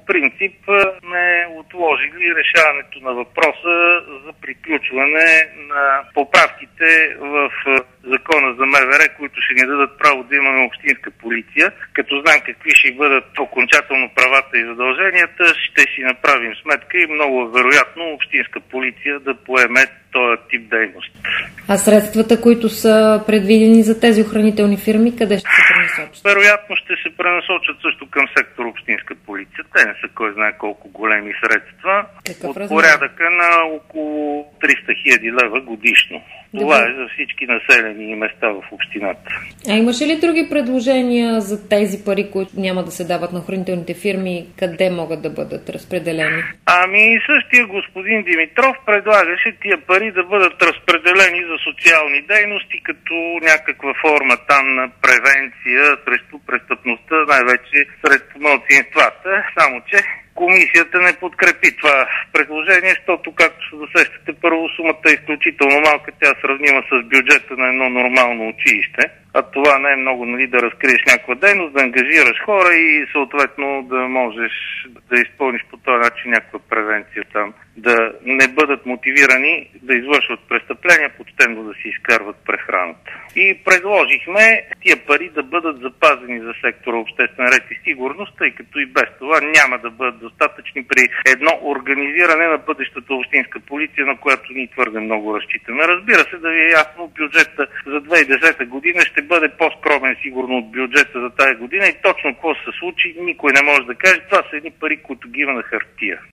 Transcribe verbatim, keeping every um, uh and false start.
по принцип сме отложили решаването на въпроса за приключване на поправките в Закона за МВР, които ще ни дадат право да имаме общинска полиция. Като знам какви ще бъдат окончателно правата и задълженията, ще си направим сметка и много вероятно общинска полиция да поеме този тип дейност. А средствата, които са предвидени за тези охранителни фирми, къде ще се пренасочат? Вероятно ще се пренасочат също към сектор общинска полиция. Те не са кой знае колко големи средства. Какъв от размер? Порядъка на около триста хиляди лева годишно. Това Добре. е за всички населени места в общината. А имаше ли други предложения за тези пари, които няма да се дават на охранителните фирми, къде могат да бъдат разпределени? Ами същия господин Димитров предлагаше тия пари да бъдат разпределени за социални дейности, като някаква форма там на превенция срещу престъпността, най-вече сред малцинствата. Само че комисията не подкрепи това предложение, защото, както се досещате, първо сумата е изключително малка, тя е сравнима с бюджета на едно нормално училище. А това не е много, нали, да разкриеш някаква дейност, да ангажираш хора и съответно да можеш да изпълниш по този начин някаква превенция там. Да не бъдат мотивирани да извършват престъпления, почтено да си изкарват прехраната. И предложихме тия пари да бъдат запазени за сектора обществен ред и сигурност, тъй като и без това няма да бъдат достатъчни при едно организиране на бъдещата общинска полиция, на която ние твърде много разчитаме. Разбира се, да ви е ясно, бюджета за две хиляди и десета година ще бъде по-скромен сигурно от бюджета за тази година и точно какво се случи, никой не може да каже. Това са едни пари, които ги има на хартия.